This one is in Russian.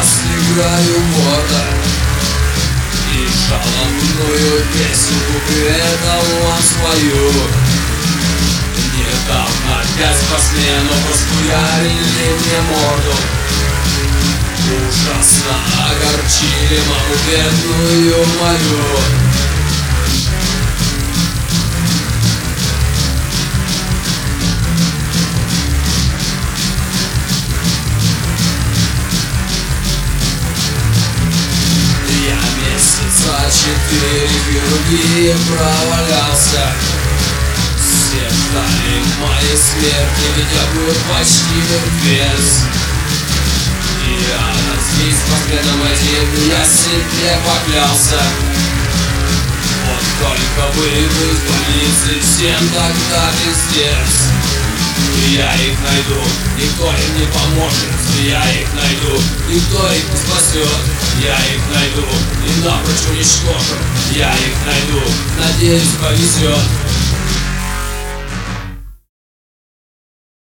играю мода и жалобную песенку при этом вам свою. Недавно опять по смену распуярили мне морду. Ужасно огорчили маму бедную мою. Месяца 4 в хирургии провалялся. Все ждали моей смерти, ведь я был почти мертвец. И я здесь победом этим я себе поклялся. Вот только выйду из больницы, всем тогда пиздец. И я их найду, никто им не поможет. Я их найду, никто их не спасет. Я их найду и напрочь уничтожу. Я их найду, надеюсь, повезет.